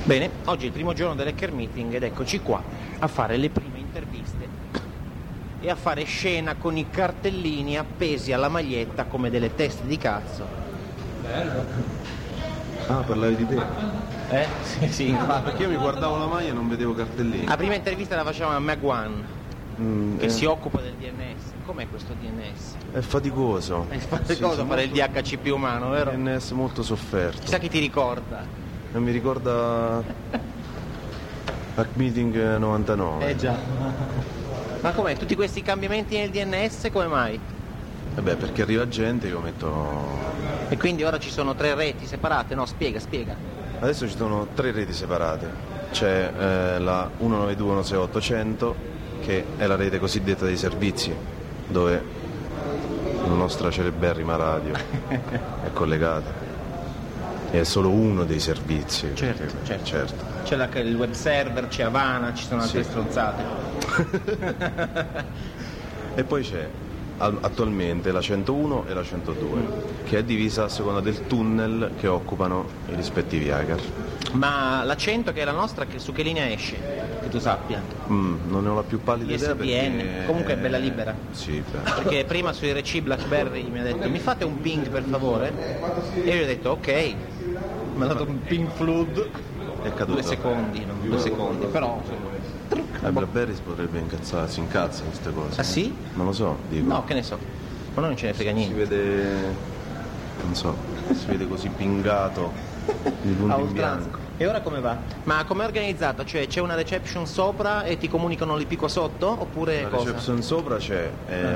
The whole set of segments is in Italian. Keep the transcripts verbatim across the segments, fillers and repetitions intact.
Bene, oggi è il primo giorno dell'Hacker Meeting ed eccoci qua a fare le prime interviste e a fare scena con i cartellini appesi alla maglietta come delle teste di cazzo. Bello. Ah, parlavi di te? Eh? Sì, sì. Ah, perché io mi guardavo la maglia e non vedevo cartellini. La prima intervista la facciamo a Magwan, Mm, che eh, si occupa del D N S. Com'è questo D N S? È faticoso. È faticoso Sì, sì, fare il molto- D H C P umano, vero? D N S molto sofferto. Chissà chi ti ricorda. Non mi ricorda Hack Meeting novantanove. Eh già. Ma com'è? Tutti questi cambiamenti nel D N S come mai? Vabbè, perché arriva gente che io metto. E quindi ora ci sono tre reti separate? No, spiega, spiega. Adesso ci sono tre reti separate. C'è eh, la uno nove due uno sei ottocento, che è la rete cosiddetta dei servizi, dove la nostra celeberrima radio è collegata. E è solo uno dei servizi. Certo, perché- certo. certo. C'è la- il web server, c'è Havana, ci sono altre Sì. stronzate. E poi c'è al- attualmente la centouno e la centodue, che è divisa a seconda del tunnel che occupano i rispettivi hacker. Ma la cento, che è la nostra, che su che linea esce? Che tu sappia. Mm, non ne ho la più pallida I S idea D N, perché... comunque è bella libera. Sì, beh. Perché prima sui R C BlackBerry mi ha detto mi fate un ping per favore? E io gli ho detto ok. Mi ha dato un ping flood. È caduto. Due secondi, no? Due secondi, però. Eh, BlackBerry si potrebbe incazzare, si incazza queste cose. Ah sì? Non lo so, dico. No, che ne so. Ma noi non ce ne frega Si niente. vede, non so, si vede così pingato di punto A in oltranza. bianco. E ora come va? Ma com'è organizzata? Cioè c'è una reception sopra e ti comunicano l'I P qua sotto? Oppure La cosa? reception sopra c'è,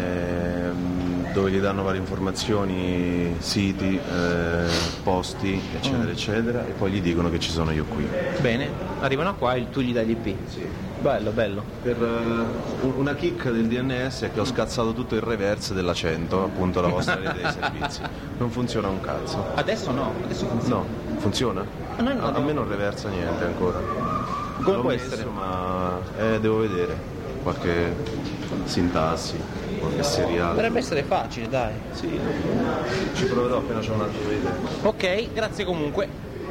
ehm, dove gli danno varie informazioni, siti, eh, posti, eccetera, Mm. eccetera, e poi gli dicono che ci sono io qui. Bene, arrivano qua e tu gli dai l'I P. Sì. Bello, bello. Per eh, un- una kick del D N S è che ho scazzato tutto il reverse della cento, appunto la vostra rete dei servizi. Non funziona un cazzo. Adesso no, adesso funziona. No, funziona? Ma noi non a, a abbiamo- me non reversa niente ancora. Come L'ho può messo, essere? ma eh, devo vedere qualche sintassi, qualche seriale. Dovrebbe essere facile, dai. Sì, ci proverò appena c'è un attimo di tempo. Ok, grazie comunque.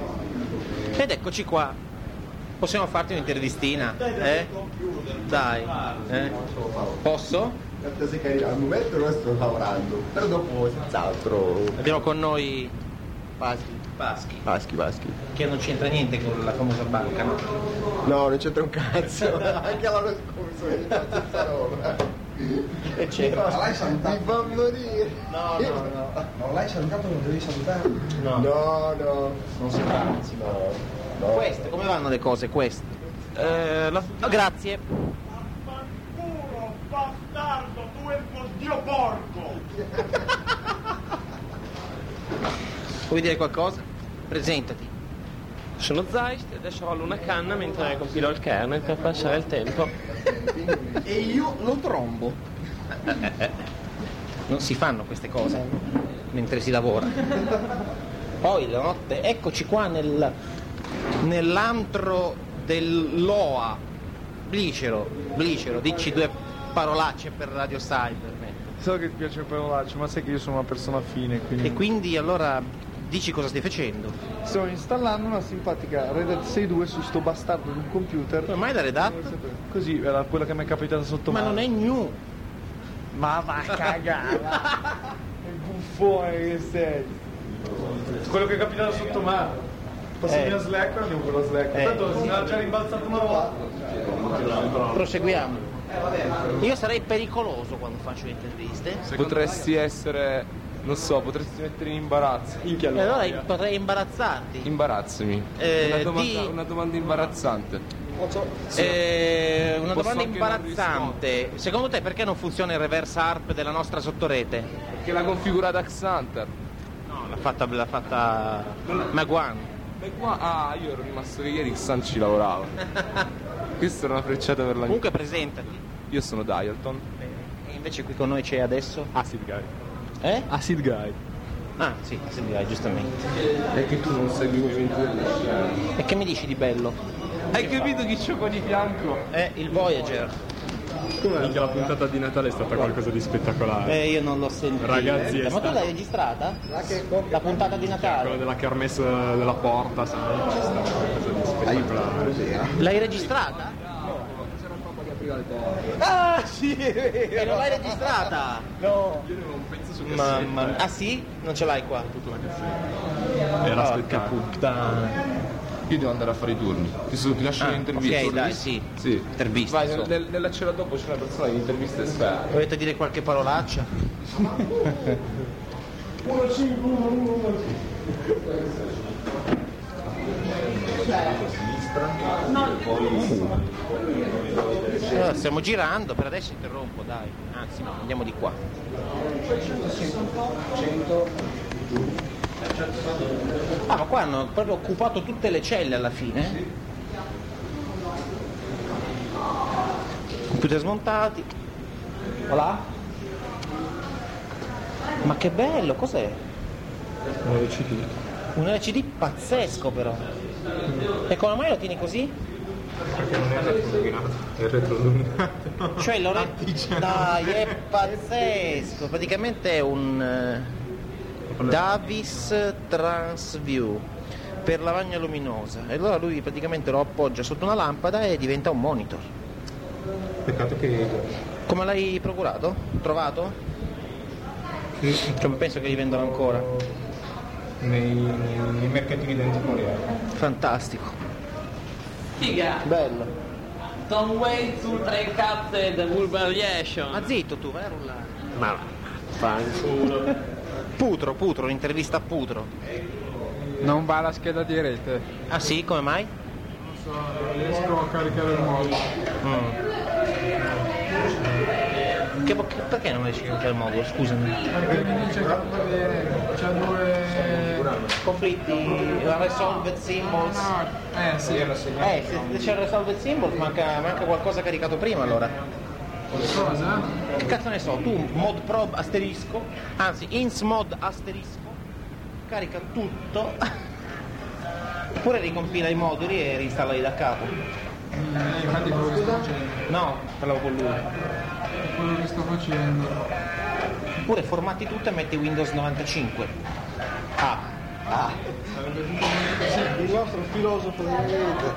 Ed eccoci qua. Possiamo farti un'intervistina? Eh? Dai. Eh? Posso? Al momento noi sto lavorando, però dopo senz'altro. Abbiamo con noi Paschi. Paschi, Paschi, Paschi. che non c'entra niente con la famosa banca, no? No, non c'entra un cazzo. Anche l'anno scorso è la stessa roba. E c'entra. Ma l'hai salutato? Mi fa morire. No, no, no. Non l'hai salutato, non devi salutare. No, No, no. non si fa, non si fa. No. No. Queste, come vanno le cose, queste? Eh, la- ah, grazie. Vaffanculo, bastardo, tu e il tuo dio porco! Vuoi dire qualcosa? Presentati. Sono Zeist e adesso rollo una canna mentre compilo il kernel per passare il tempo. E io lo trombo. Non si fanno queste cose mentre si lavora. Poi la notte, eccoci qua nel, nell'antro dell'O A. Blicero, Blicero, dici due parolacce per Radio Cyber. So che ti piace il parolaccio, ma sai che io sono una persona fine, quindi... E quindi allora dici cosa stai facendo? Sto installando una simpatica Red Hat sei punto due su sto bastardo di un computer. Come mai da Red Hat? Così, era quella che mi è capitata sotto Ma mano. non è new. Ma va a cagare! Che buffone che sei! Quello che è capitato sotto mano. Passami Eh. a Slack, andiamo con la Slack. Eh. Tanto si era già rimbalzato una volta. Proseguiamo. Io sarei pericoloso quando faccio le interviste. Potresti essere, non so, potresti mettere in imbarazzo. E allora potrei imbarazzarti. Imbarazzami. Eh, una, domanda, di- una domanda imbarazzante. Eh, una Posso domanda anche non imbarazzante. Secondo te perché non funziona il reverse A R P della nostra sottorete? Perché l'ha configurata Xanter. No, l'ha fatta, l'ha fatta Magwan. E qua, ah, io ero rimasto che ieri Xan ci lavorava. Questa era una frecciata per la mia. Comunque presentati. Io sono Dialton. E invece qui con noi c'è adesso? Acid Guy. Eh? Acid Guy. Ah, sì, sì, dai, giustamente. È che tu non segui i movimenti delle scene. E che mi dici di bello? Hai capito chi c'ho qua di fianco? Eh, il Voyager. Minchia, la puntata di Natale è stata qualcosa di spettacolare. Eh, io non l'ho sentita. Ragazzi, è Ma tu stato- l'hai registrata? La puntata di Quella Natale? della kermesse della porta, sai, c'è stata qualcosa di spettacolare. L'hai registrata? Ah sì, è vero. E non l'hai registrata? No. Io avevo un pezzo su Mamma mia. Ah sì? Non ce l'hai qua? Era Porca aspettare. puttana. Io devo andare a fare i turni. Ti, so, ti lascio Ah, l'intervista. ok, dai, sì. Sì. Intervista, Vai, insomma. nel- nella cella dopo c'è una persona di interviste esperte. Volete dire qualche parolaccia? Allora, stiamo girando, per adesso interrompo, dai. Anzi no, andiamo di qua. Ah, ma qua hanno proprio occupato tutte le celle alla fine. Computer smontati. Voilà. Ma che bello, cos'è? Un L C D. Un L C D pazzesco però. E come mai lo tieni così? Perché non è retroilluminato, è retroilluminato. Cioè lo re- Dai, è pazzesco. Praticamente è un eh, Davis Transview per lavagna luminosa. E allora lui praticamente lo appoggia sotto una lampada e diventa un monitor. Peccato che Come l'hai procurato? Trovato? Cioè, penso che li vendono ancora. nei, nei mercatini d'antiquariato. Fantastico. Figa! Bello. Tom Waits Ultra Encapsed Wool Variation. Ma zitto tu, vai a rullare. Ma fanculo. Putro, Putro, un'intervista a Putro. Non va la scheda di rete. Ah sì, come mai? Non so, non riesco a caricare il modulo. Mm. Che, che- perché non riesci a caricare il modulo? Scusami. Perché mi dice che non va bene, c'è due... Conflitti, resolved symbols. No, eh sì, era segnato. Eh, se c'è il resolved symbols manca, manca qualcosa caricato prima allora. Cosa? Che cazzo ne so, tu mod prob asterisco, anzi ins mod asterisco, carica tutto, oppure ricompila i moduli e reinstallali da capo. Eh, infatti quello che sto facendo. No, parlavo con lui. È quello che sto facendo. Oppure formati tutto e metti Windows novantacinque. Ah, ah. Il nostro filosofo di mente.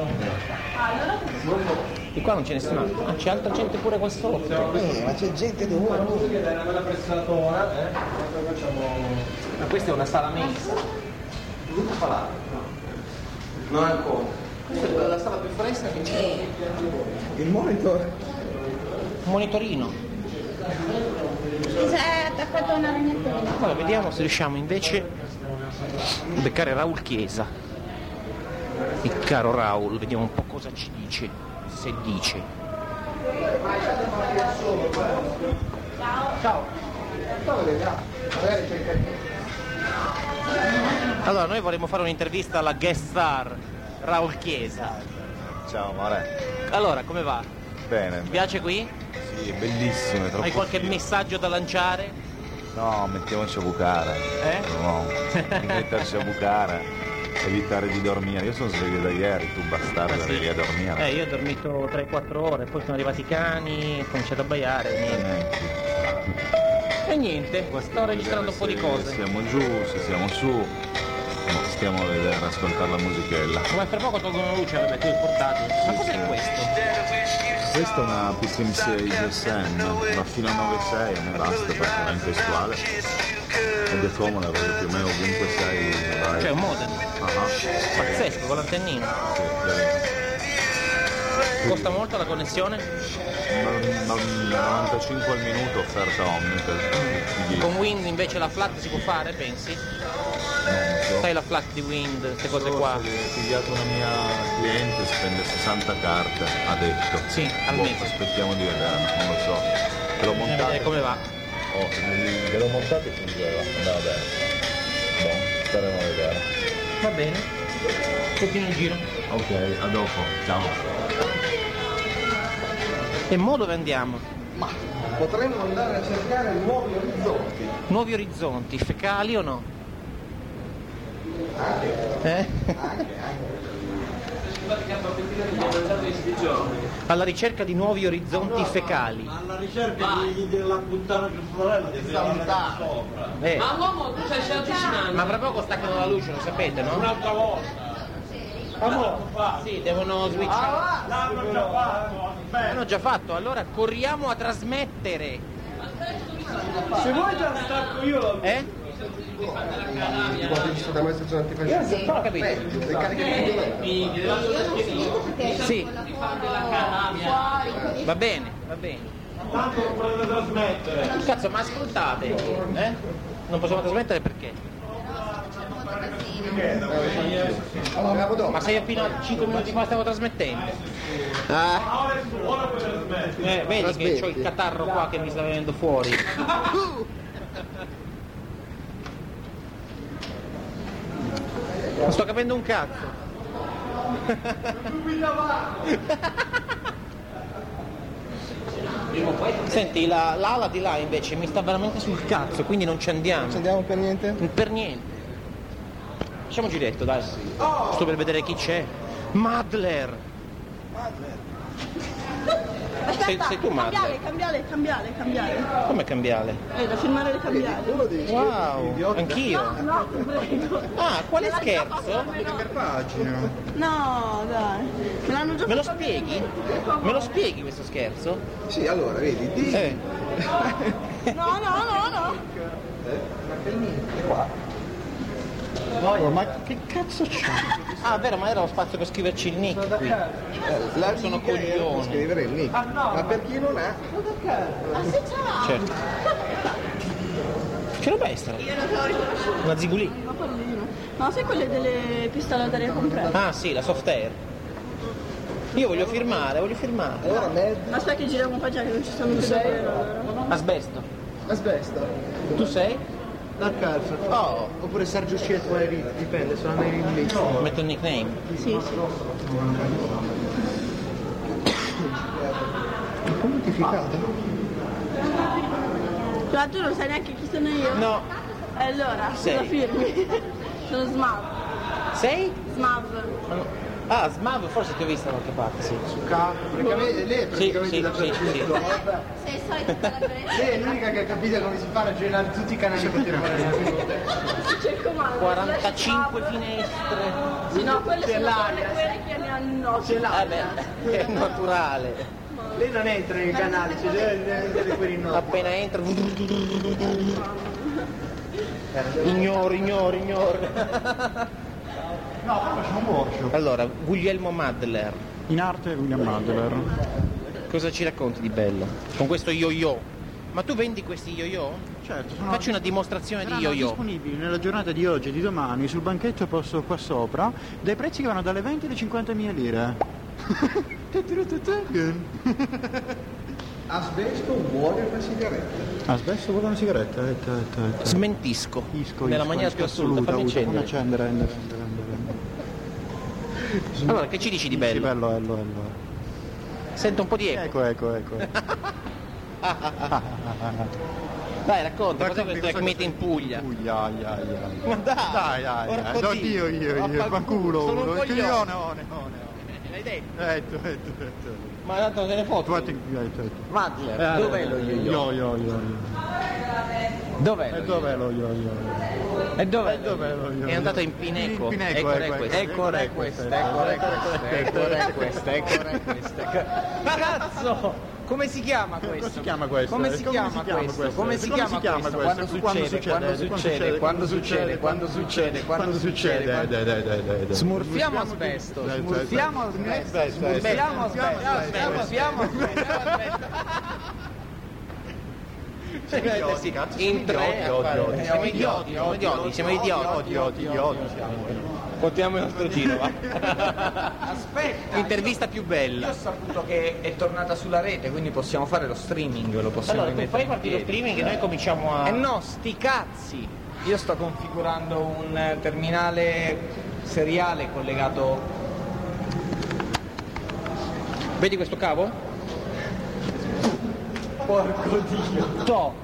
Di qua non c'è nessun altro. Ah, c'è altra gente pure qua sotto. Eh, ma c'è gente dovunque. Ma questa è una sala mensa. Tutta palata. Non ancora. Questa è la sala più fresca che c'è. Il monitor. Un monitorino. Scusa, ti ha fatto una ragnatela. Allora, vediamo se riusciamo invece a beccare Raul Chiesa. Il caro Raul, vediamo un po' cosa ci dice. Se dice. Ciao. Allora, noi vorremmo fare un'intervista alla guest star Raul Chiesa. Ciao Mare. Allora, come va? Bene. Ti piace qui? Sì, è bellissimo, è troppo Hai qualche figo. messaggio da lanciare? No, mettiamoci a bucare. Eh? No, metterci a bucare. Evitare di dormire. Io sono sveglio da ieri, tu bastardo, Ah, sì? eri a dormire. Eh, io ho dormito tre quattro ore, poi sono arrivati i cani, ho cominciato a baiare, niente. E niente, sto registrando un po' di Se cose. Siamo giù, se siamo su, no, stiamo a vedere, a ascoltare la musichella. Come fra poco tolgono la luce, vabbè, tu il portatile. Ma cos'è questo? Questa è una P C M sei G S M, ma fino a nove sei a me basta perché è in testuale. Ed è comoda perché più o meno ovunque sei vai. Cioè un modem. Ah, ah. Pazzesco, con l'antennino. Sì, carino. Costa molto la connessione? No- no- novantacinque al minuto offerta Omni per Con Wind invece la flat si può fare, pensi? non so. Sai la flat di Wind, queste cose So qua? se ho pigliato una mia cliente, spende sessanta carte, ha detto. Sì, al Boh, mese. aspettiamo di vedere, non lo so. Te l'ho Bisogna montato. vedere come va. Oh, te l'ho montato e fungeva, andava bene. Boh, staremo a vedere. Va bene. Continua il giro. Ok, a dopo, ciao. E mo dove andiamo? Ma potremmo andare a cercare nuovi orizzonti. Nuovi orizzonti, fecali o no? Eh? Alla ricerca di nuovi orizzonti fecali. Alla ricerca di, della puttana più sorella di sopra. Eh, Ma uomo, tu stai avvicinando. ma fra poco staccano la luce, lo sapete, no? Un'altra volta. Sì, devono switchare. Ah, l'hanno già fatto. L'hanno già fatto, allora corriamo a trasmettere. Se vuoi già stacco io lo... Eh? Quando ci sono da me sono antifascisti. Sì, ho capito. Le cariche di Sì. Va bene, va bene. Tanto non potete trasmettere. Cazzo, ma ascoltate, eh? Non possiamo trasmettere perché? Ma sei appena cinque minuti fa stavo trasmettendo. Ah, Ora su, ora puoi trasmettere. Eh, vedi che c'ho il catarro qua che mi sta venendo fuori. Non sto capendo un cazzo. Senti, la, l'ala di là invece mi sta veramente sul cazzo, quindi non ci andiamo. non ci andiamo per niente? Per niente. Facciamo un giretto, dai. Sto per vedere chi c'è. Madler. Sei, sei tu Madler? Cambiale, cambiale, cambiale. Come cambiale? Eh, da filmare le cambiali. Wow, anch'io. No, no, prego. Ah, quale scherzo? Per pagina. No, dai. Me l'hanno già Me lo fatto spieghi? Me lo spieghi questo scherzo? Sì, allora, vedi, di... Eh. No, no, no, no. Oh, ma che cazzo c'è? Ah, vero, ma era lo spazio per scriverci il nick qui. Eh, la Sono riga è per coglione. scrivere il nick. Ma per chi non ha? Ah, sì, ciao. Certo. Che roba è sta? Io non te l'ho riconosciuto. Una zigulì? Ma pallino. No, sai quelle delle pistole d'aria comprate? Ah sì, la soft air. Io voglio firmare, voglio firmare. Allora, Med... Ma aspetta che giriamo qua già che non ci sono più da Asbesto. Asbesta. Tu sei? Dark Alpha. Oh, Oppure Sergio Schiet vuole ri- dipende, sono a me in list. metto il nickname. Sì, sì. Come notificata? Ma tu non sai neanche chi sono io? No. E allora, Sei? cosa firmi? Sono Smav. Sei? Smav. Ah, Smav, forse ti ho vista da qualche parte, sì. Praticamente lei è Sì, praticamente sì, da sì, sì. Sei solita Lei è l'unica che ha capito come si fa a girare tutti i canali per tirare. C'è il comando. quarantacinque finestre. Sì, no, quelle C'è sono l'aria. quelle che ne hanno. Ce l'ha. Eh beh, è naturale. Lei non entra nei canali, c'è deve quelli no. Appena entra. Ignoro, ignoro, ignoro. No, poi facciamo un workshop. Allora, Guglielmo Madler, In arte William Madler. cosa ci racconti di bello? Con questo yo-yo. Ma tu vendi questi yo-yo? Certo, sono Facci una dimostrazione di saranno yo-yo. disponibili nella giornata di oggi e di domani sul banchetto posto qua sopra, dai prezzi che vanno dalle venti alle cinquantamila lire. Asbesto vuole una sigaretta. Asbesto vuole una sigaretta? Eh, te, te, te. Smentisco. Isco, Nella isco, maniera isco più assoluta. Fammi usa, fammi accendere. accendere, rende, rende, rende, rende. Allora, che ci dici di Sì, bello? bello, bello, bello. Sento un po' di eco. Ecco, ecco, ecco. Dai, racconta, cos'è questo Hack Meet in Puglia? Puglia, aia, aia. Ma dai, Dai, dai, porco dai. Dio. Oddio, io, io, Vaffanculo, fa culo. sono un uno. coglione. Io, no, no, no. L'hai detto? Etto, etto, etto. Ma tanto non te ne foto. Tutti, etto, etto. Madler, dov'è lo yo-yo? Yo, yo, yo, yo. Dov'è E lo dov'è lo yo, yo? E dov'è? E dov'è lo yo? È andato in Pineco. In Pineco, ecco, ecco, questo. ecco, Ecco, ecco, questo, ecco, ecco, questo, ecco, questo, ecco, questo. Cazzo! Come si chiama questo? Come si chiama questo? Come si Come chiama si chiama questo? questo? Come si Come chiama si chiama questo? questo? Quando succede? Quando succede? Quando succede? Quando succede? Quando succede? Dai, dai, dai, dai, dai. Smurfiamo asbesto. Dai, dai, Smurfiamo asbesto. Smurfiamo asbesto. Smurfiamo asbesto. In tre a fare- siamo idioti, siamo idioti, siamo idioti. Idioti, idioti. Contiamo il nostro giro, va. Aspetta, intervista più bella. Io ho saputo che è tornata sulla rete, quindi possiamo fare lo streaming, lo possiamo Allora, tu rimettere fai partire lo in piedi. streaming e noi cominciamo a... Eh no, sti cazzi! Io sto configurando un terminale seriale collegato. Vedi questo cavo? Porco Dio! To!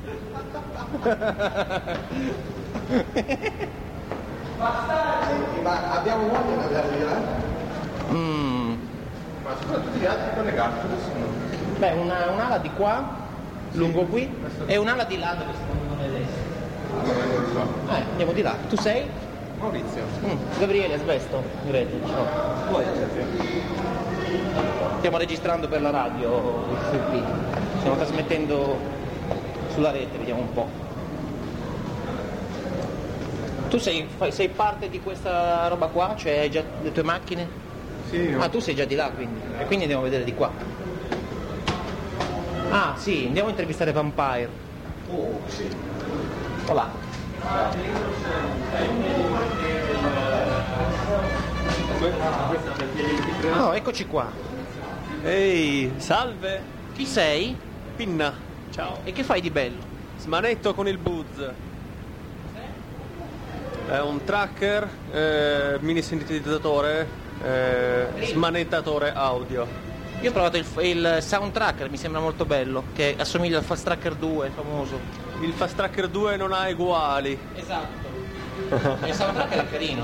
Ma abbiamo molto da andare di là? Mm. Ma sono tutti gli altri collegati, Beh, una, un'ala di qua, lungo qui, e un'ala di là dove stiamo andando adesso. Eh, andiamo di là. Tu sei? Maurizio. Mm, Gabriele, Asbesto, in rete. Ciao. Stiamo registrando per la radio il F P. Stiamo trasmettendo sulla rete, vediamo un po'. Tu sei, fai- sei parte di questa roba qua? Cioè hai già le tue macchine? Sì. Ah, tu sei già di là quindi. E quindi andiamo a vedere di qua. Ah, sì, andiamo a intervistare Vampire. Oh, sì. Olà. Oh, eccoci qua. Ehi, salve. Chi sei? Pinna. Ciao. E che fai di bello? Smanetto con il Buzz. È un tracker, eh, mini sintetizzatore, eh, smanettatore audio. Io ho provato il, il Sound Tracker, mi sembra molto bello, che assomiglia al Fast Tracker due, famoso. Il Fast Tracker due non ha uguali. Esatto. Il Sound Tracker è carino,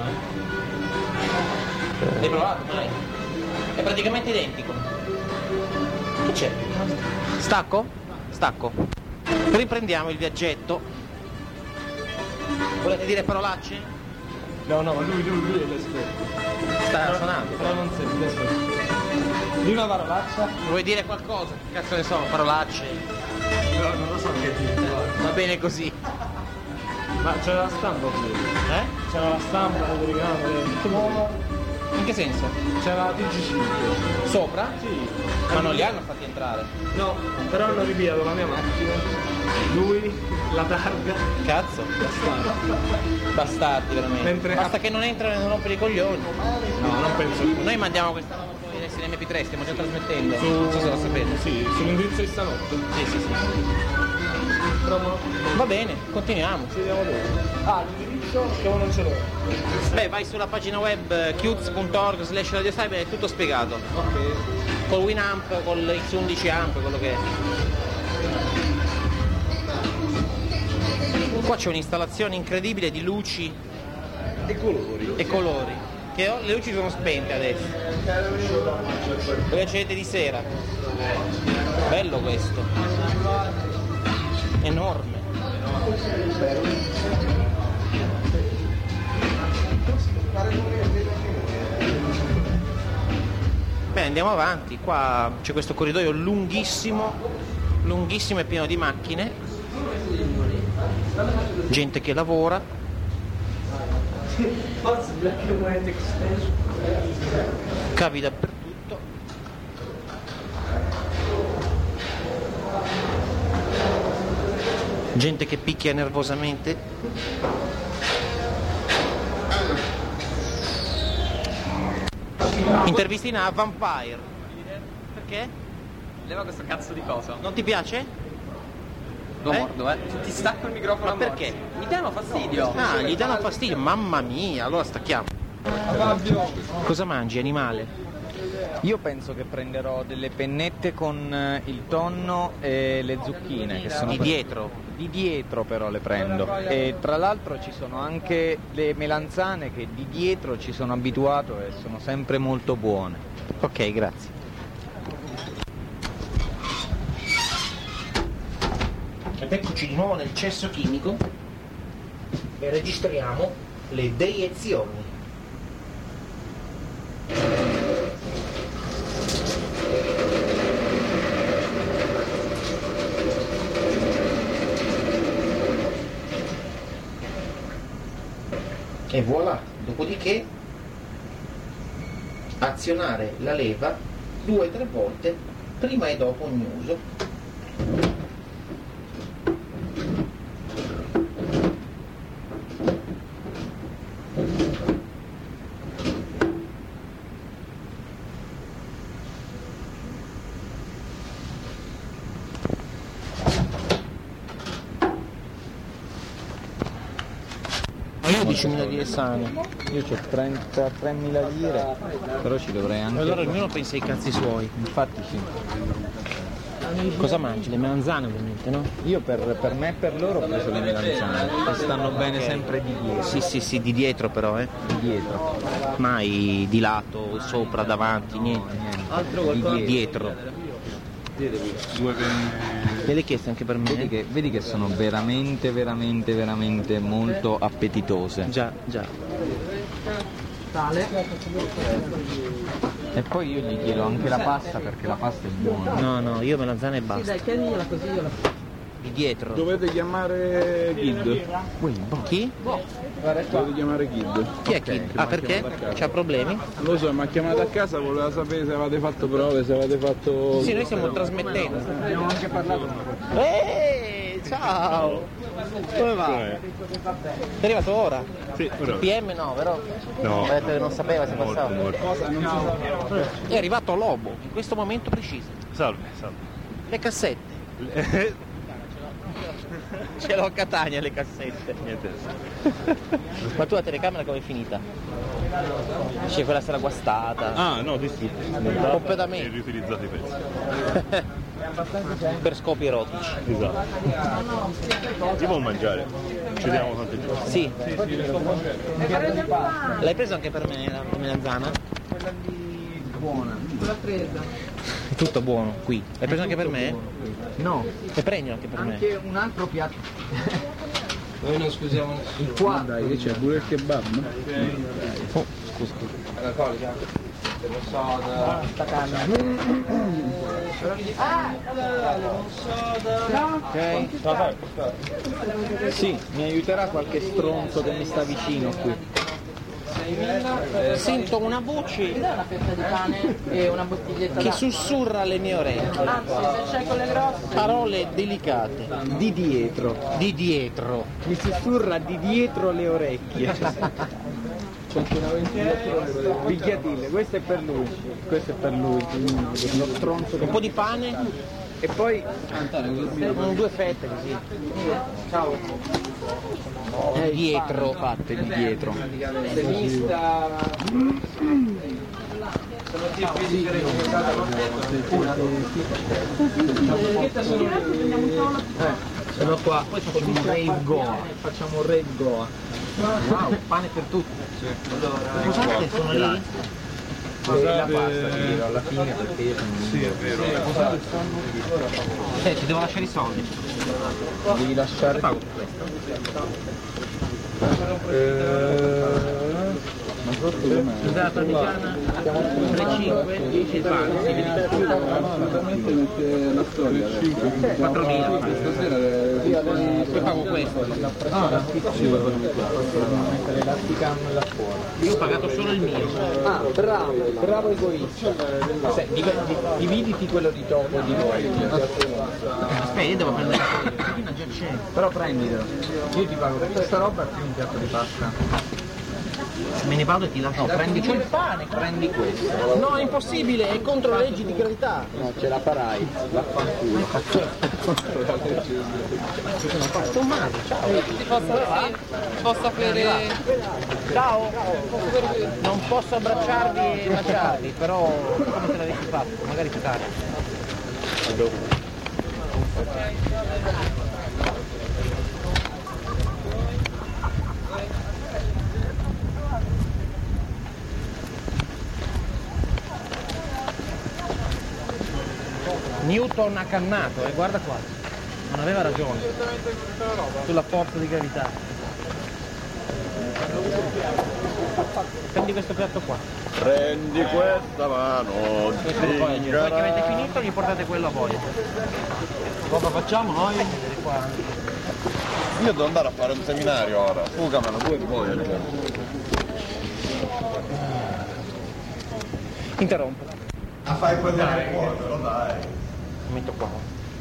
eh. L'hai provato mai? È praticamente identico. Che c'è? Stacco? Stacco. Riprendiamo il viaggetto. Volete dire parolacce? No, no, lui, lui, lui è l'esperto. Sta suonando. Però non sente, aspetta. Di una parolaccia? Vuoi dire qualcosa? Che cazzo ne so, parolacce? No, non lo so che dire. Va bene così. Ma c'era la stampa qui? Eh? C'era la stampa, le telecamere. In che senso? C'era la T G cinque. Sopra? Sì. Ma non li hanno fatti entrare. No, però hanno ripiato la mia macchina. Lui, la targa. Cazzo. Bastardi. Bastardi veramente. Mentre- Basta che non entrano e non rompere i coglioni. No, non penso. Noi mandiamo questa roba poi adesso in M P tre, stiamo già trasmettendo. Su... Non so se lo sapete. Sì, sull'indirizzo di stanotte. Sì, sì, sì. Va bene, continuiamo. Ci vediamo dopo. Ah, l'indirizzo che uno non ce l'ho. Beh, vai sulla pagina web qz punto org slash radio cyber, è tutto spiegato. Ok. Col Winamp, col X undici amp, quello che è. Qua c'è un'installazione incredibile di luci E colori. e colori. Che ho- le luci sono spente adesso. Voi accendete di sera. Bello questo. Enorme. Bene, andiamo avanti. Qua c'è questo corridoio lunghissimo, lunghissimo e pieno di macchine. Gente che lavora. Cavi dappertutto. Gente che picchia nervosamente. Intervistina a Vampire. Perché? Leva questo cazzo di cosa. Non ti piace? Lo Eh? mordo, eh. Ti stacco il microfono Ma a morsi. perché? Mi danno fastidio. Ah, gli danno fastidio, mamma mia, allora stacchiamo. Cosa mangi, animale? Io penso che prenderò delle pennette con eh, il tonno e le zucchine che sono Di per- dietro? Di dietro però le prendo. E tra l'altro ci sono anche le melanzane che di dietro ci sono abituato e sono sempre molto buone. Ok, grazie. Ed eccoci di nuovo nel cesso chimico e registriamo le deiezioni. E voilà, dopodiché azionare la leva due o tre volte prima e dopo ogni uso. diecimila lire sane. Io ho trentatremila lire, però ci dovrei anche... Allora ognuno pensa ai cazzi suoi. Infatti sì. Cosa mangi? Le melanzane ovviamente, no? Io per, per me e per loro ho preso le melanzane, che stanno bene Ok. sempre di dietro. Sì, sì, sì, di dietro però, eh. Di dietro. Mai di lato, sopra, davanti, niente. Niente. Di dietro. Due Me l'hai chiesto anche per me? Vedi che, vedi che sono veramente, veramente, veramente molto appetitose. Già, già. Tale. E poi io gli chiedo anche la pasta perché la pasta è buona. No, no, io melanzana e basta. Sì, dai, chiedigliela così io la Di dietro. Dovete chiamare Kid. Chi? Dovete chiamare Kid. Chi è Kid? Ah, perché? C'ha problemi? Non lo so, mi ha chiamato a casa, voleva sapere se avete fatto prove, se avete fatto... Sì, noi stiamo trasmettendo. Abbiamo anche parlato. Eeeh, ciao! Come va? Sei arrivato ora? Sì, ora. P M no, vero? No. Ha detto che non sapeva se Morto, passava. morto. È arrivato Lobo, in questo momento preciso. Salve, salve. Le cassette. Ce l'ho a Catania le cassette. Niente. Ma tu la telecamera come è finita? C'è quella sera guastata. Ah, no, distrutti. Completamente. E riutilizzati i pezzi. Per scopi erotici. Esatto. Si può mangiare. Ci diamo tanti giorni. Sì. Sì, sì. L'hai preso anche per me la melanzana? Quella di buona. l'ho presa. È tutto buono qui. L'hai preso anche per me? No. E prendi anche per me. Anche un altro piatto. Noi non scusiamo nessuno. Il qua. Dai, che c'è pure il kebab, no? Oh, scusa. Alcolica? Soda. Sta canna. Ok. Sì, mi aiuterà qualche stronzo che mi sta vicino qui. Sento una voce Una fetta di pane e una bottiglietta che d'acqua. sussurra alle mie orecchie. Anzi, se c'è quelle grosse. Parole delicate. Di dietro. Di dietro. Mi sussurra di dietro le orecchie. Picchiatille, questo è per lui. Questo è per lui. Lo stronzo che... Un po' di pane E poi con due fette così. ciao. Eh, dietro. Fatte di dietro. Sinistra. Sono qua, poi facciamo un rave goa. Facciamo un rave goa. Wow, pane per tutti. Scusate, sono lì? E la pasta ti dirò alla fine perché io sono... Sì, è vero. Eh, ti devo lasciare i soldi. Devi lasciare... Pago per questo. Ma sotto com'è? Scusate, la parmigiana tre cinque, dieci il pane, si vedi Assolutamente mette la storia. quattromila. Stasera Poi pago questo. Ah, sì, mettere l'Articam là fuori. Io ho pagato solo il mio. Ah, bravo, bravo egoista. Se, div- div- dividiti quello di dopo e di noi. Aspetta, io devo prendere la pettina, già c'è. Però prenditelo. Io ti pago tutta sta roba più un piatto di pasta. Me ne vado e ti lascio. No, prendi C'ho il pane. Prendi questo. No, è impossibile, è contro le leggi di gravità. No, ce la farai. Vaffanculo. Sto male, ciao. Ti posso, sì, posso aprire. Ciao. Non posso abbracciarvi e baciarvi, però come te l'avessi fatto? Magari più tardi. Newton ha cannato, e guarda qua, non aveva ragione sulla forza di gravità. Prendi questo piatto qua. Prendi questa mano, Questo poi, poi che avete finito gli portate quello a voi. Cosa facciamo noi? Io devo andare a fare un seminario ora. Fugamelo, tu e voi al Interrompo. A fai prendere il cuore, però dai. Mi metto qua.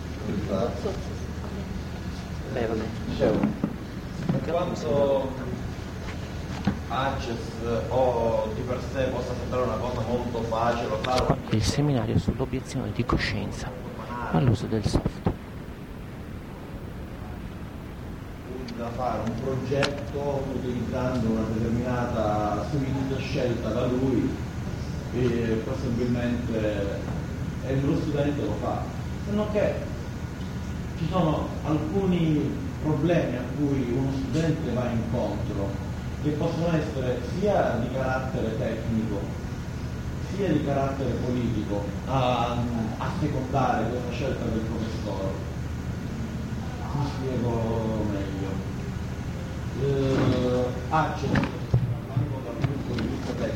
Beh, vabbè. Per quanto Access o di per sé possa sembrare una cosa molto facile farlo. Il seminario sull'obiezione di coscienza all'uso del software. Da fare un progetto utilizzando una determinata suite scelta da lui e possibilmente e lo studente lo fa, se non che ci sono alcuni problemi a cui uno studente va incontro che possono essere sia di carattere tecnico sia di carattere politico a, a secondare questa scelta del professore. Mi spiego meglio. Eh, Access, parlando dal punto di vista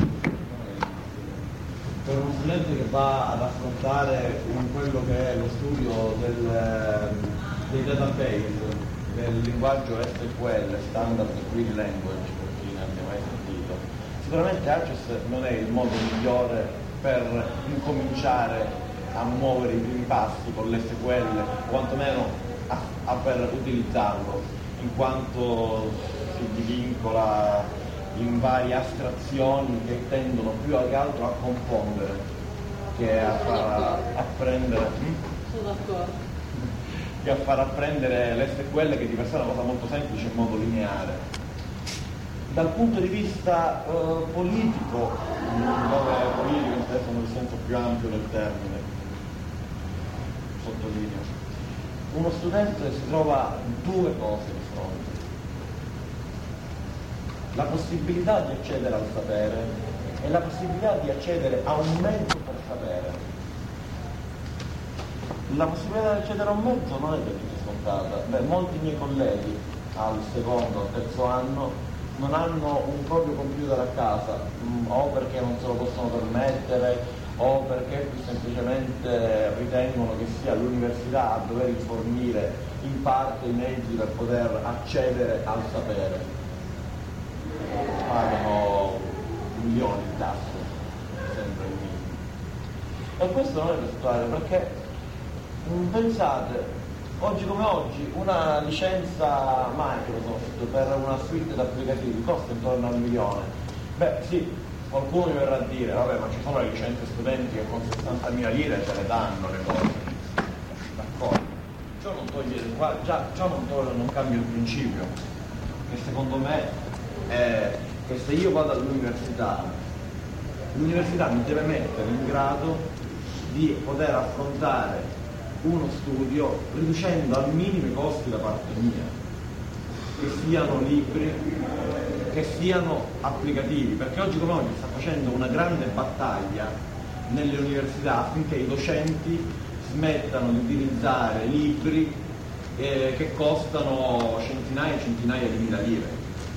studente che va ad affrontare quello che è lo studio del, dei database, del linguaggio S Q L, Standard Query Language, per chi ne abbia mai sentito, sicuramente Access non è il modo migliore per incominciare a muovere i primi passi con l'S Q L, quantomeno a, a per utilizzarlo, in quanto si divincola in varie astrazioni che tendono più che altro a confondere che a far apprendere Sono d'accordo. che a far apprendere l'S Q L, che di per sé è una cosa molto semplice in modo lineare. Dal punto di vista eh, politico, dove politico inteso nel senso più ampio del termine, sottolineo, uno studente si trova due cose di fronte: la possibilità di accedere al sapere e la possibilità di accedere a un mezzo per sapere. La possibilità di accedere a un mezzo non è del tutto scontata. Beh, molti miei colleghi al secondo, al terzo anno non hanno un proprio computer a casa, mh, o perché non se lo possono permettere, o perché più semplicemente ritengono che sia l'università a dover fornire in parte i mezzi per poter accedere al sapere. Pagano milioni di tasse, sempre il minimo. E questo non è virtuale, perché mh, pensate, oggi come oggi una licenza Microsoft per una suite di applicativi costa intorno al milione. Beh sì, qualcuno mi verrà a dire, vabbè, ma ci sono le licenze studenti che con sessantamila lire te le danno le cose. D'accordo. Ciò non toglie, già, ciò non, toglie, non cambia il principio, che secondo me è che se io vado all'università, l'università mi deve mettere in grado di poter affrontare uno studio riducendo al minimo i costi da parte mia, che siano libri, che siano applicativi, perché oggi come oggi sta facendo una grande battaglia nelle università affinché i docenti smettano di utilizzare libri eh, che costano centinaia e centinaia di mila lire.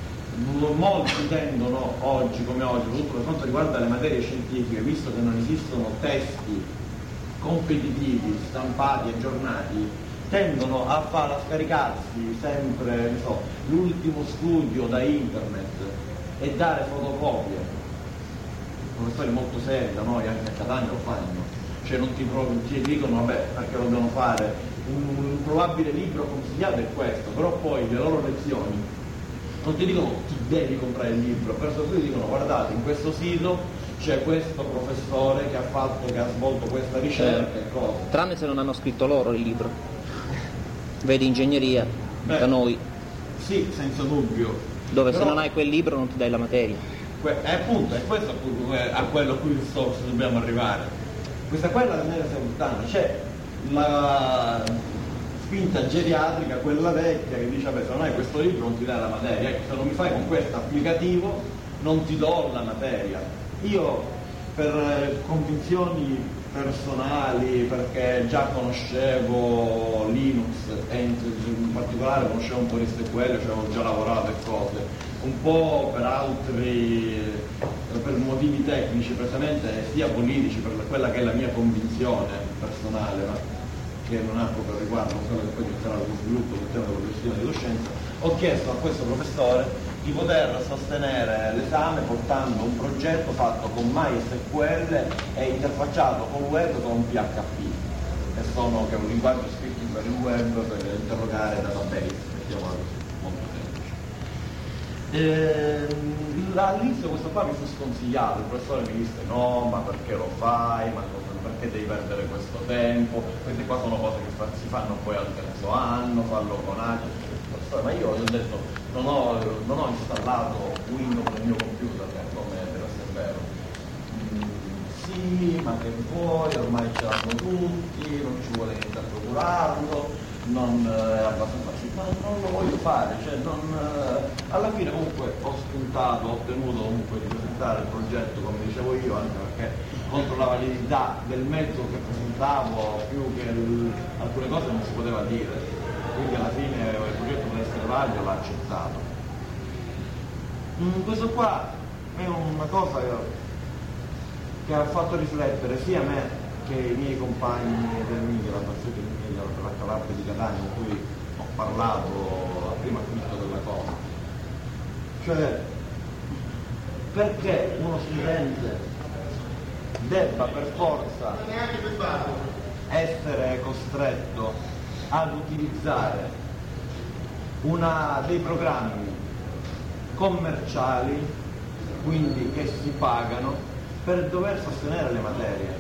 Molti tendono oggi come oggi, soprattutto per quanto riguarda le materie scientifiche, visto che non esistono testi competitivi, stampati, aggiornati, tendono a far a scaricarsi sempre, non so, l'ultimo studio da internet e dare fotocopie. Professori molto seri da noi anche a Catania lo fanno, cioè non ti, ti dicono vabbè perché lo devono fare, un, un probabile libro consigliato è questo, però poi le loro lezioni non ti dicono ti devi comprare il libro, per cui ti dicono guardate in questo sito c'è questo professore che ha fatto, che ha svolto questa ricerca e cose. Tranne se non hanno scritto loro il libro. Vedi ingegneria, Beh, da noi. Sì, senza dubbio. Dove Però, se non hai quel libro non ti dai la materia. Que- è appunto, è questo appunto a quello a cui sto, dobbiamo arrivare. Questa qua è la maniera simultanea, c'è la spinta geriatrica, quella vecchia che dice vabbè se non hai questo libro non ti dai la materia, ecco, se non mi fai con questo applicativo non ti do la materia. Io per convinzioni personali, perché già conoscevo Linux e in particolare conoscevo un po' di S Q L, cioè avevo già lavorato e cose, un po' per altri, per motivi tecnici precisamente, sia politici, per quella che è la mia convinzione personale, ma che non ha proprio riguardo a quello che poi diventerà lo sviluppo del tema della gestione di docente, ho chiesto a questo professore di poter sostenere l'esame portando un progetto fatto con MySQL e interfacciato col web con P H P, che, sono, che è un linguaggio scritto per il web per interrogare database, mettiamola così, molto semplice. E, all'inizio questo qua mi fu sconsigliato, il professore mi disse no, ma perché lo fai, ma perché devi perdere questo tempo, queste qua sono cose che si fanno poi al terzo anno, fallo con altri. Ma io gli ho detto non ho, non ho installato Windows nel mio computer, come deve essere vero. Mm, sì, ma che vuoi, ormai ce l'hanno tutti, non ci vuole iniziare a procurarlo, non è abbastanza facile, ma non lo voglio fare, cioè non, alla fine comunque ho spuntato, ho ottenuto comunque di presentare il progetto come dicevo io, anche perché contro la validità del mezzo che presentavo più che il, alcune cose non si poteva dire. Quindi alla fine il progetto per essere valido l'ha accettato. Mm, questo qua è una cosa che che ha fatto riflettere sia me che i miei compagni del Miglio, la partita del Miglio, la Calabria di Catania, con cui ho parlato a prima acquisto della cosa. Cioè, perché uno studente debba per forza essere costretto ad utilizzare una, dei programmi commerciali, quindi che si pagano, per dover sostenere le materie?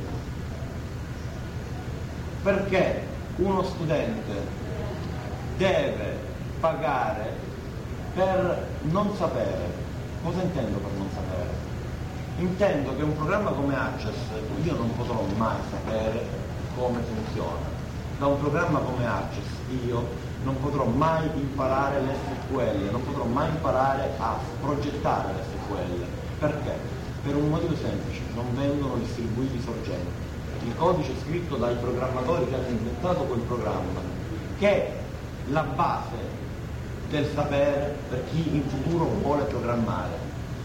Perché uno studente deve pagare per non sapere? Cosa intendo per non sapere? Intendo che un programma come Access, io non potrò mai sapere come funziona. Da un programma come Access io non potrò mai imparare l'S Q L, non potrò mai imparare a progettare l'S Q L. Perché? Per un motivo semplice, non vengono distribuiti sorgenti. Il codice scritto dai programmatori che hanno inventato quel programma, che è la base del sapere per chi in futuro vuole programmare.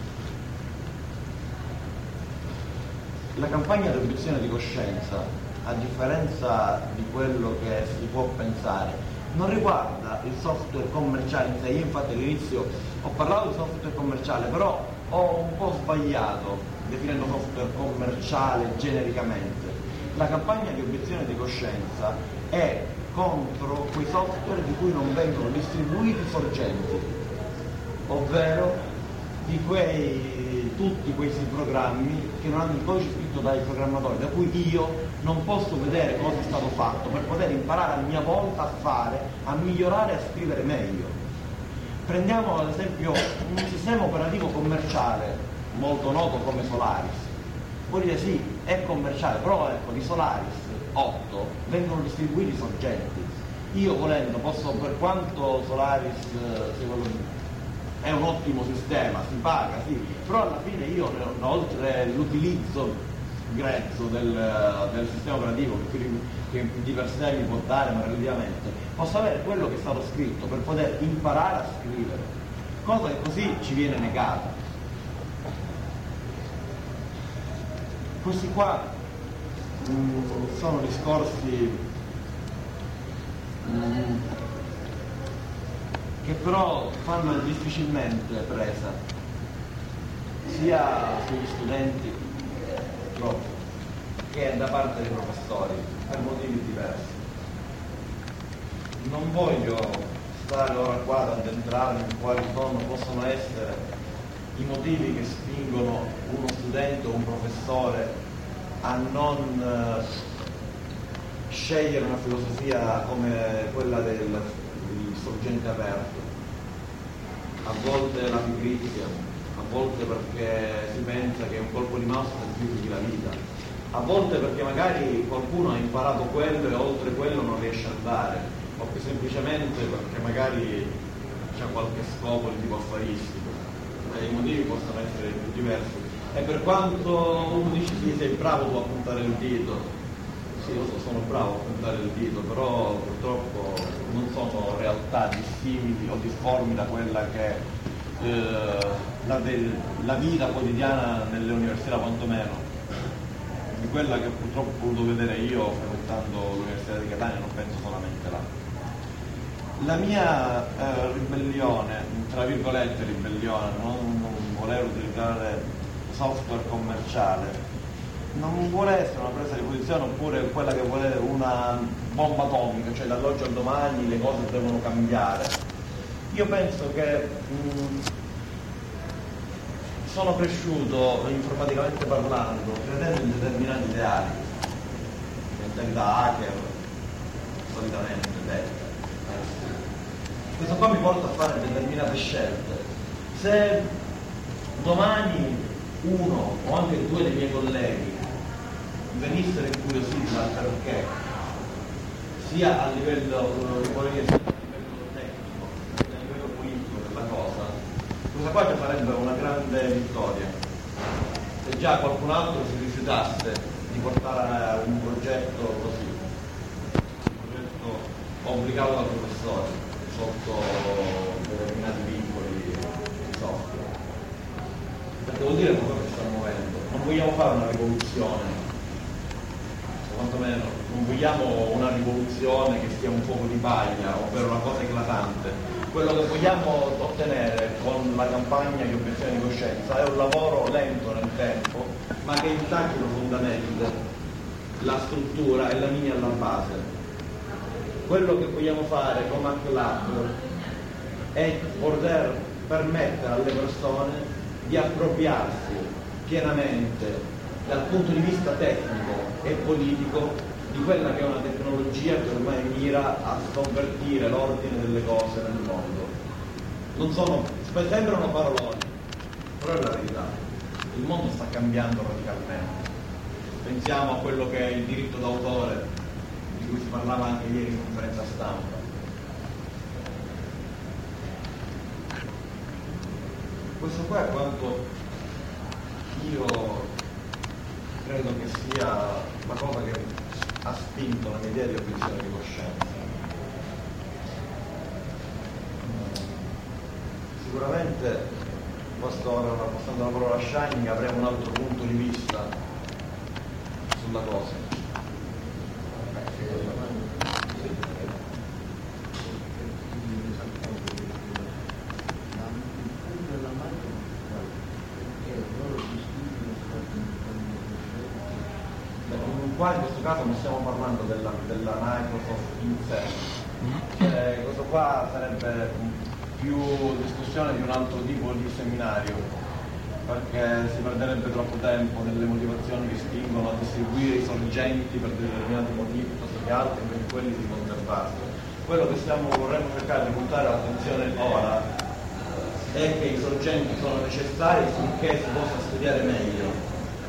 La campagna di obiezione di coscienza, a differenza di quello che si può pensare, non riguarda il software commerciale in sé. Io infatti all'inizio ho parlato di software commerciale, però ho un po' sbagliato definendo software commerciale genericamente. La campagna di obiezione di coscienza è contro quei software di cui non vengono distribuiti sorgenti, ovvero di quei, tutti questi programmi che non hanno il codice scritto dai programmatori, da cui io non posso vedere cosa è stato fatto per poter imparare a mia volta a fare, a migliorare e a scrivere meglio. Prendiamo ad esempio un sistema operativo commerciale molto noto come Solaris. Vuol dire sì, è commerciale, però ecco, di Solaris otto vengono distribuiti sorgenti. Io volendo posso, per quanto Solaris secondo me, è un ottimo sistema, si paga, sì, però alla fine io, oltre l'utilizzo grezzo del, del sistema operativo che, che di per sé mi può dare, ma relativamente, posso avere quello che è stato scritto per poter imparare a scrivere, cosa che così ci viene negata. Questi qua mh, sono discorsi mh, che però fanno difficilmente presa sia sugli studenti proprio, che da parte dei professori, per motivi diversi. Non voglio stare ora qua ad addentrarmi in quali sono, possono essere i motivi che spingono uno studente o un professore a non uh, scegliere una filosofia come quella del sorgente aperto. A volte la pigrizia, a volte perché si pensa che un colpo di mouse semplifichi la vita, a volte perché magari qualcuno ha imparato quello e oltre quello non riesce a andare, o più semplicemente perché magari c'è qualche scopo di tipo affaristico. E i motivi possono essere più diversi. E per quanto uno dice sì, sei bravo tu a puntare il dito, sì, io sono bravo a puntare il dito, però purtroppo non sono realtà dissimili o difformi da quella che è eh, la, del, la vita quotidiana nelle università, quantomeno di quella che purtroppo ho potuto vedere io frequentando l'Università di Catania, non penso solamente là. La mia eh, ribellione, tra virgolette ribellione, non, non voler utilizzare software commerciale, non vuole essere una presa di posizione oppure quella che vuole una bomba atomica, cioè dall'oggi al domani le cose devono cambiare. Io penso che mh, sono cresciuto informaticamente parlando, credendo in determinati ideali, intenti da hacker, solitamente detto. Questo qua mi porta a fare determinate scelte. Se domani uno o anche due dei miei colleghi venissero incuriositi dal perché, sia a livello, sia a livello tecnico, sia a livello politico della cosa, questa qua ci sarebbe una grande vittoria. Se già qualcun altro si rifiutasse di portare un progetto così, un progetto obbligato dal professore, sotto determinati vincoli di software. Perché vuol dire cosa che si sta muovendo. non vogliamo fare una rivoluzione, o quantomeno non vogliamo una rivoluzione che sia un fuoco di paglia, ovvero una cosa eclatante. Quello che vogliamo ottenere con la campagna di obiezione di coscienza è un lavoro lento nel tempo, ma che intacchi profondamente la struttura e la linea alla base. Quello che vogliamo fare come Club è poter permettere alle persone di appropriarsi pienamente dal punto di vista tecnico e politico di quella che è una tecnologia che ormai mira a sconvertire l'ordine delle cose nel mondo. Non sono, sembrano paroloni, però è la verità. Il mondo sta cambiando radicalmente. Pensiamo a quello che è il diritto d'autore, di cui si parlava anche ieri in conferenza stampa. Questo qua è quanto io credo che sia la cosa che ha spinto la mia idea di obiezione di coscienza. Sicuramente, passando la parola Shining, avremo un altro punto di vista sulla cosa. Qua in questo caso non stiamo parlando della, della Microsoft in sé, cioè, questo qua sarebbe più discussione di un altro tipo di seminario, perché si perderebbe troppo tempo nelle motivazioni che spingono a distribuire i sorgenti per determinati motivi piuttosto che altri, per quelli si conservassero. Quello che stiamo, vorremmo cercare di puntare l'attenzione ora è che i sorgenti sono necessari finché si possa studiare meglio.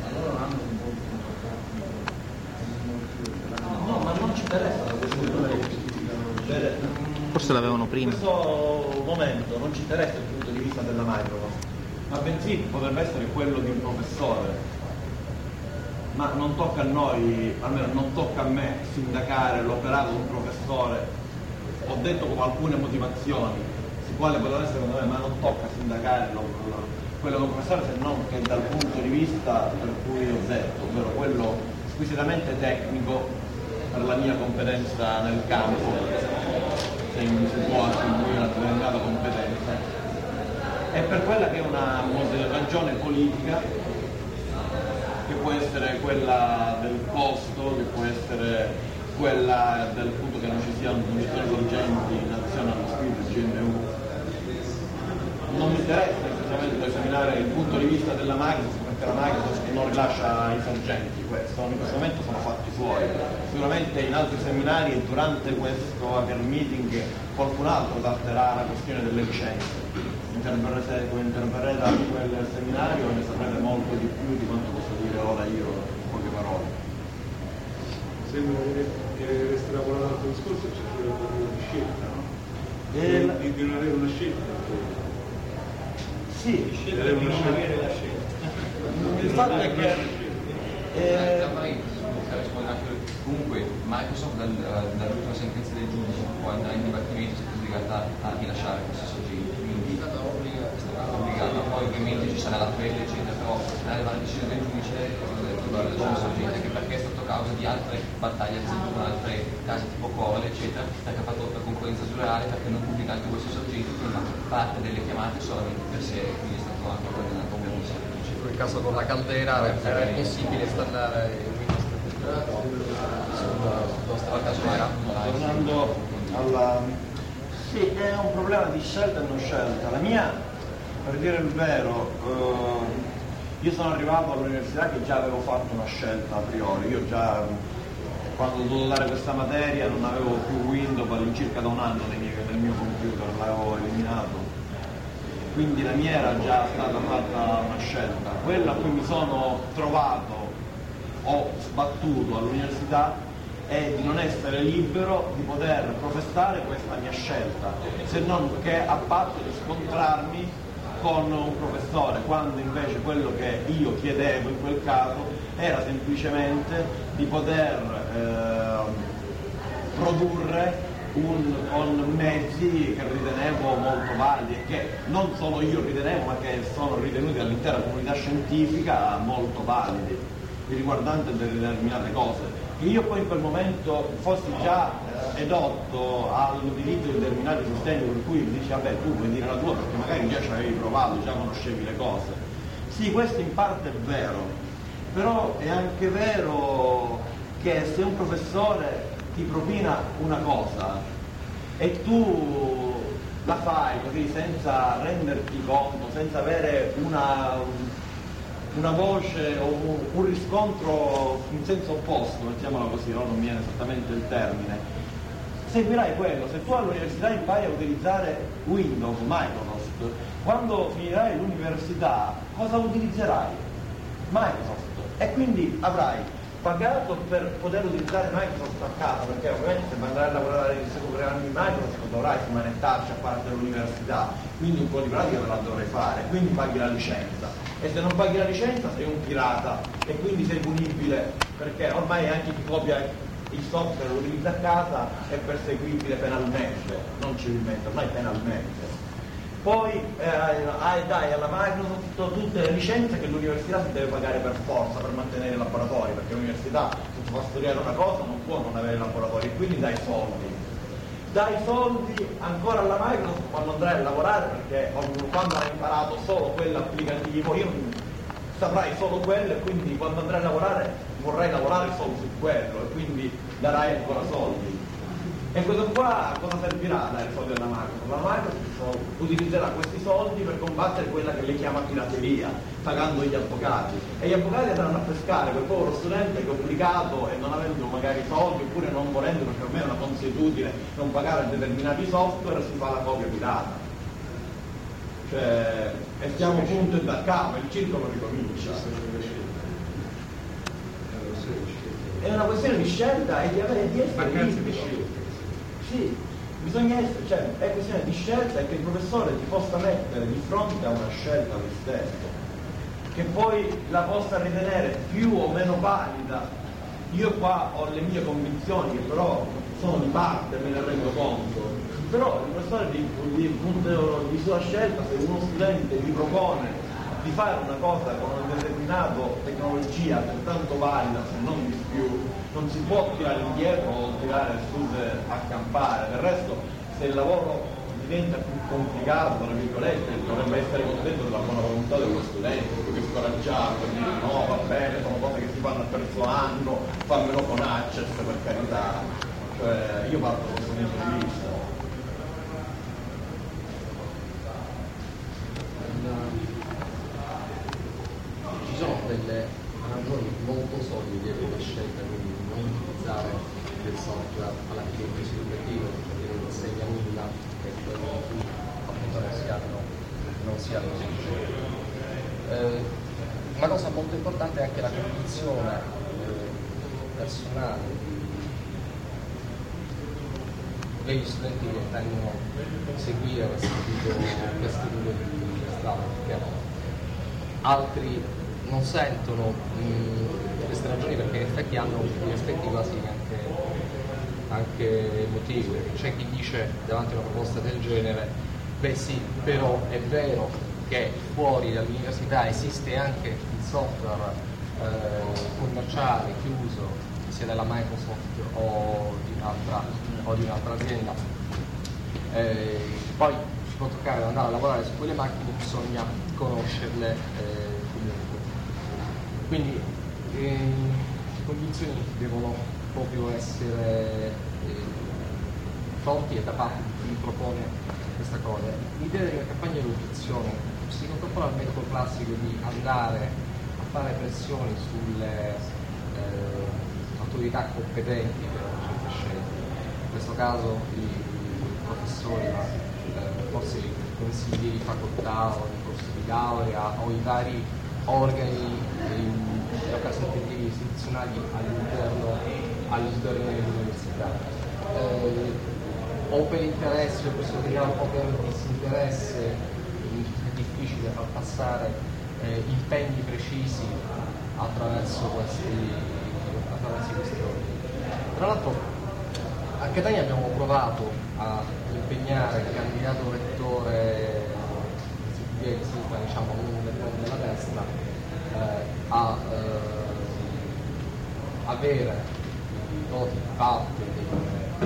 No, ma non ci interessa da questo punto di vista. Forse l'avevano prima. In questo momento non ci interessa il punto di vista della Microsoft, ma bensì potrebbe essere quello di un professore. Ma non tocca a noi, almeno non tocca a me, sindacare l'operato di un professore. Ho detto con alcune motivazioni, su quale poteva essere secondo me, ma non tocca sindacare quello di un professore, se non che dal punto di vista per cui ho detto, ovvero quello squisitamente tecnico per la mia competenza nel campo, se mi si può attribuire una determinata competenza, e per quella che è una ragione politica, che può essere quella del costo, che può essere quella del punto che non ci siano condizioni sorgenti in azione allo spirito G N U. Non mi interessa necessariamente esaminare il punto di vista della Microsoft, perché la Microsoft non rilascia i sorgenti, questo in questo momento sono fatti suoi. Sicuramente in altri seminari e durante questo hacker meeting qualcun altro tratterà la questione delle licenze. Interverrete, interverrete a quel seminario e ne saprete molto di più di quanto posso dire ora io in poche parole. Sembra che aver estrapolato l'altro discorso c'è stato un po' di scelta, no? E la... Di non avere una scelta. Sì, di non avere la scelta. Il fatto è che eh... comunque Microsoft dal, dall'ultima sentenza del giudice può andare in dibattimento, è obbligata a rilasciare questi soggetti, quindi è stata obbligata. Poi ovviamente ci sarà l'appello eccetera, però arriva la decisione del giudice di rilasciare i soggetti, anche perché è stato causa di altre battaglie, ad esempio con altri casi tipo Cole eccetera, perché ha fatto la concorrenza sleale perché non pubblicate questi soggetti, ma parte delle chiamate solamente per sé, quindi è stato anche condannato un benissimo. Il caso con la caldera era impossibile installare il tornando alla... Sì, è un problema di scelta e non scelta. La mia, per dire il vero, eh, io sono arrivato all'università che già avevo fatto una scelta a priori. Io già, quando ho dovuto dare questa materia, non avevo più Windows all'incirca da un anno nel mio, nel mio computer, l'avevo eliminato. Quindi la mia era già stata fatta una scelta. Quella a cui mi sono trovato ho sbattuto all'università è di non essere libero di poter professare questa mia scelta, se non che a patto di scontrarmi con un professore, quando invece quello che io chiedevo in quel caso era semplicemente di poter eh, produrre un, con mezzi che ritenevo molto validi e che non solo io ritenevo ma che sono ritenuti dall'intera comunità scientifica molto validi, riguardanti determinate cose. Che io poi in quel momento fossi già eh, edotto all'utilizzo di determinati sistemi per cui dici vabbè tu puoi dire la tua perché magari già ci avevi provato, già conoscevi le cose. Sì, questo in parte è vero, però è anche vero che se un professore ti propina una cosa e tu la fai così senza renderti conto, senza avere una, una voce o un, un riscontro in senso opposto, mettiamola così, no? Non viene esattamente il termine, seguirai quello. Se tu all'università impari a utilizzare Windows, Microsoft, quando finirai l'università cosa utilizzerai? Microsoft, e quindi avrai pagato per poter utilizzare Microsoft a casa, perché ovviamente se andrai a lavorare in seguito programmi di Microsoft dovrai smanettarci a parte dell'università, quindi un po' di pratica te la dovrai fare, quindi paghi la licenza, e se non paghi la licenza sei un pirata e quindi sei punibile, perché ormai anche chi copia il software lo utilizza a casa è perseguibile penalmente, non civilmente, ormai penalmente. Poi eh, dai alla Microsoft tutte le licenze che l'università si deve pagare per forza per mantenere i laboratori, perché l'università se ti fa studiare una cosa non può non avere laboratori, e quindi dai soldi. Dai soldi ancora alla Microsoft quando andrai a lavorare, perché quando hai imparato solo quell'applicativo, io saprai solo quello e quindi quando andrai a lavorare vorrai lavorare solo su quello e quindi darai ancora soldi. E questo qua cosa servirà dare soldi alla Microsoft? La Microsoft utilizzerà questi soldi per combattere quella che lei chiama pirateria, pagando gli avvocati. E gli avvocati andranno a pescare quel povero studente che è obbligato e non avendo magari soldi, oppure non volendo, perché ormai è una consuetudine non pagare determinati software, si fa la copia pirata. Cioè, e stiamo punto e da capo, il circolo ricomincia. È una questione di scelta e di avere di essere libero. Sì, bisogna essere, cioè è questione di scelta e che il professore ti possa mettere di fronte a una scelta lui stesso, che poi la possa ritenere più o meno valida. Io qua ho le mie convinzioni che però sono di parte, me ne rendo conto, però il professore di, di, di, di sua scelta, se uno studente gli propone di fare una cosa con una determinata tecnologia altrettanto valida, se non di più, non si può tirare indietro o tirare su a campare. Del resto, se il lavoro diventa più complicato, tra virgolette, dovrebbe essere contento della buona volontà dello studente, più che scoraggiato, dire no, va bene, sono cose che si fanno al terzo anno, fammelo con Access per carità. Cioè, io parto da questo punto di vista. Ci sono delle ragioni molto solide per la scelta di non utilizzare del software alla fine del corso educativo, perché non insegna nulla e quello in cui appunto non si hanno, non si hanno eh, una cosa molto importante è anche la condizione eh, personale degli studenti che intendono seguire questo tipo, questo tipo di strada, perché altri non sentono mh, queste ragioni perché in effetti hanno degli aspetti quasi anche, anche emotivi. C'è chi dice davanti a una proposta del genere, beh sì, però è vero che fuori dall'università esiste anche il software eh, commerciale chiuso, sia della Microsoft o di un'altra, o di un'altra azienda. Eh, poi ci può toccare ad andare a lavorare su quelle macchine, bisogna conoscerle eh, quindi eh, le condizioni devono proprio essere eh, forti e da parte di chi propone questa cosa. L'idea della campagna di obiezione si controppone al metodo classico di andare a fare pressioni sulle eh, autorità competenti per una certa scelta, in questo caso i, i professori, ma eh, forse i consigli di facoltà o i corsi di laurea o i vari organi e rappresentativi istituzionali all'interno, all'interno dell'università. Eh, o per interesse o per sottolineare o per disinteresse è difficile far passare eh, impegni precisi attraverso questi, attraverso questi ordini. Tra l'altro a Catania abbiamo provato a impegnare il candidato rettore di sinistra, diciamo, non della destra, eh, a eh, avere i voti parte dei,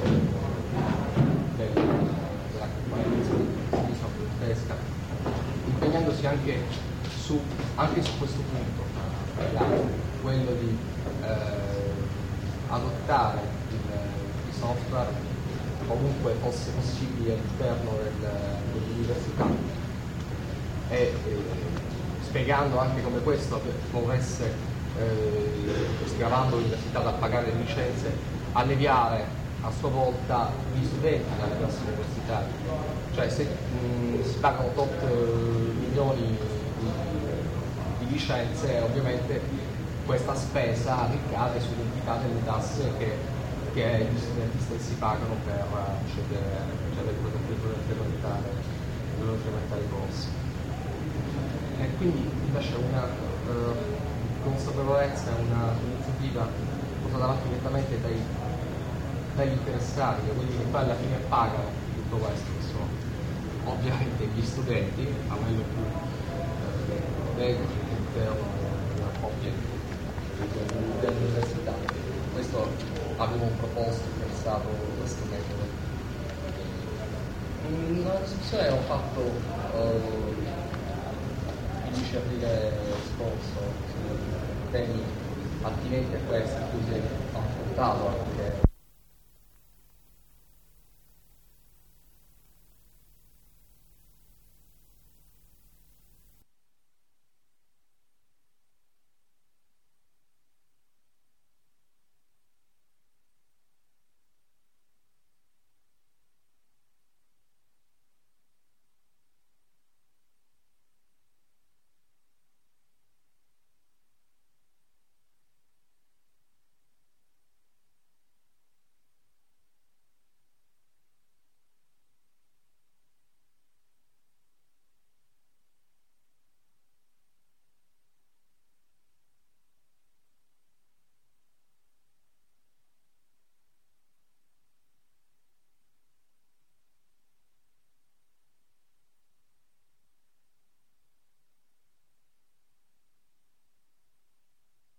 del, della campagna di sinistra, impegnandosi anche su, anche su questo punto, quello di eh, adottare il, il software comunque fosse possibile all'interno del, dell'università e eh, spiegando anche come questo potesse, eh, scavando l'università da pagare le licenze, alleviare a sua volta gli studenti dalle classi universitarie. Cioè se mh, si pagano tot milioni di, di licenze, ovviamente questa spesa ricade sull'entità delle tasse che, che gli studenti stessi pagano per accedere, cioè per frequentare i corsi. E quindi invece una uh, consapevolezza, una iniziativa portata avanti direttamente dai, dagli interessati, da quelli che poi alla fine pagano tutto questo, che sono ovviamente gli studenti a livello più uh, vero all'interno della coppia dell'università. Questo avevo proposto, pensato questo metodo. Una discussione ho fatto uh, il quindici aprile scorso su temi attinenti a questi, così ho affrontato anche